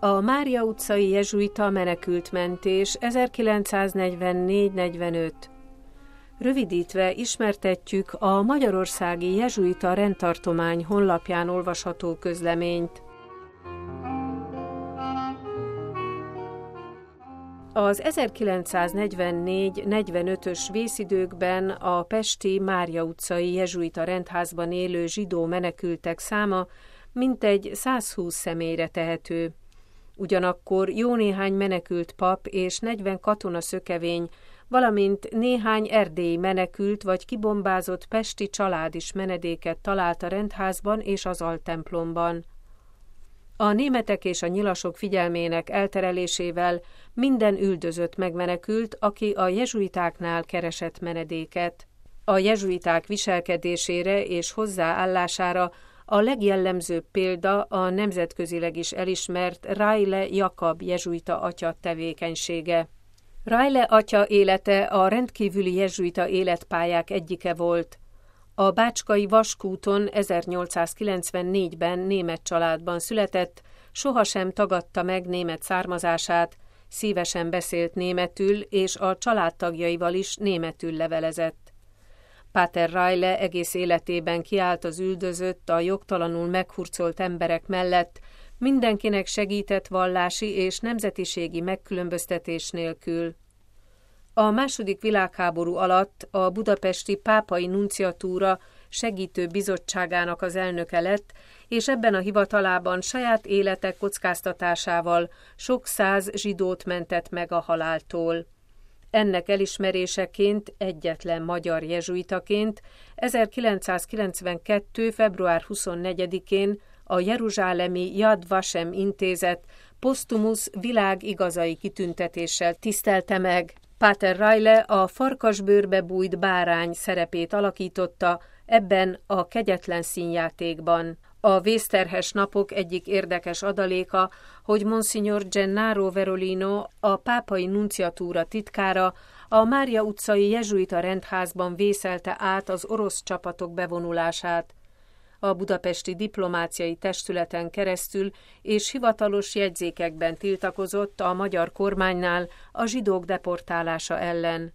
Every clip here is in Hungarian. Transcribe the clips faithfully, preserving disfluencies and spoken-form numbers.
A Mária utcai jezsuita menekültmentés ezerkilencszáznegyvennégy negyvenöt. Rövidítve ismertetjük a Magyarországi Jezsuita Rendtartomány honlapján olvasható közleményt. Az ezerkilencszáznegyvennégy negyvenötös vészidőkben a pesti Mária utcai jezsuita rendházban élő zsidó menekültek száma mintegy százhúsz személyre tehető. Ugyanakkor jó néhány menekült pap és negyven katona szökevény, valamint néhány erdélyi menekült vagy kibombázott pesti család is menedéket talált a rendházban és az altemplomban. A németek és a nyilasok figyelmének elterelésével minden üldözött megmenekült, aki a jezsuitáknál keresett menedéket. A jezsuiták viselkedésére és hozzáállására a legjellemzőbb példa a nemzetközileg is elismert Rajle Jakab jezsuita atya tevékenysége. Rajle atya élete a rendkívüli jezsuita életpályák egyike volt. A bácskai Vaskúton ezernyolcszázkilencvennégyben német családban született, sohasem tagadta meg német származását, szívesen beszélt németül, és a családtagjaival is németül levelezett. Páter Rajle egész életében kiállt az üldözött, a jogtalanul meghurcolt emberek mellett, mindenkinek segített vallási és nemzetiségi megkülönböztetés nélkül. A második világháború alatt a budapesti pápai nunciatúra segítő bizottságának az elnöke lett, és ebben a hivatalában saját élete kockáztatásával sok száz zsidót mentett meg a haláltól. Ennek elismeréseként egyetlen magyar jezsuitaként ezerkilencszázkilencvenkettő február huszonnegyedikén a jeruzsálemi Yad Vashem intézet posztumusz világ igazai kitüntetéssel tisztelte meg. Páter Rajle a farkasbőrbe bújt bárány szerepét alakította ebben a kegyetlen színjátékban. A vészterhes napok egyik érdekes adaléka, hogy Monsignor Gennaro Verolino, a pápai nunciatúra titkára, a Mária utcai jezsuita rendházban vészelte át az orosz csapatok bevonulását. A budapesti diplomáciai testületen keresztül és hivatalos jegyzékekben tiltakozott a magyar kormánynál a zsidók deportálása ellen.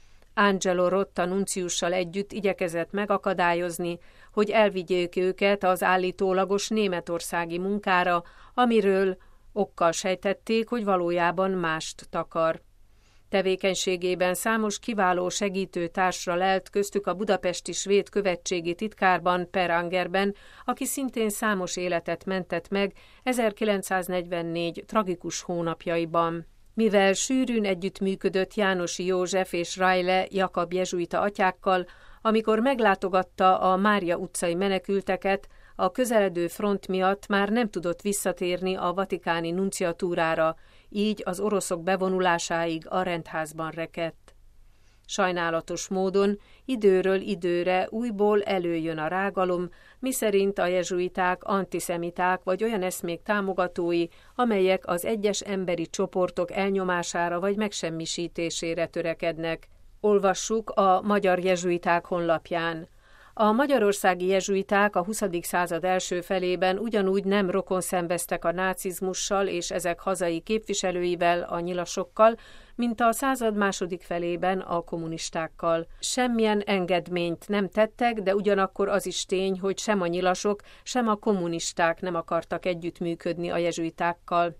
Angelo Rotta nunciussal együtt igyekezett megakadályozni, hogy elvigyék őket az állítólagos németországi munkára, amiről okkal sejtették, hogy valójában mást takar. Tevékenységében számos kiváló segítő társra lelt, köztük a budapesti svéd követségi titkárban, Per Angerben, aki szintén számos életet mentett meg ezerkilencszáznegyvennégy tragikus hónapjaiban. Mivel sűrűn együttműködött Jánosi József és Rajle Jakab jezsuita atyákkal, amikor meglátogatta a Mária utcai menekülteket, a közeledő front miatt már nem tudott visszatérni a vatikáni nunciatúrára, így az oroszok bevonulásáig a rendházban rekedt. Sajnálatos módon időről időre újból előjön a rágalom, miszerint a jezsuiták antiszemiták vagy olyan eszmék támogatói, amelyek az egyes emberi csoportok elnyomására vagy megsemmisítésére törekednek. Olvassuk a Magyar Jezsuiták honlapján. A magyarországi jezsuiták a huszadik század első felében ugyanúgy nem rokon szenveztek a nácizmussal és ezek hazai képviselőivel, a nyilasokkal, mint a század második felében a kommunistákkal. Semmilyen engedményt nem tettek, de ugyanakkor az is tény, hogy sem a nyilasok, sem a kommunisták nem akartak együttműködni a jezsuitákkal.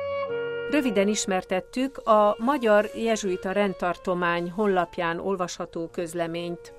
Röviden ismertettük a Magyar Jezsuita Rendtartomány honlapján olvasható közleményt.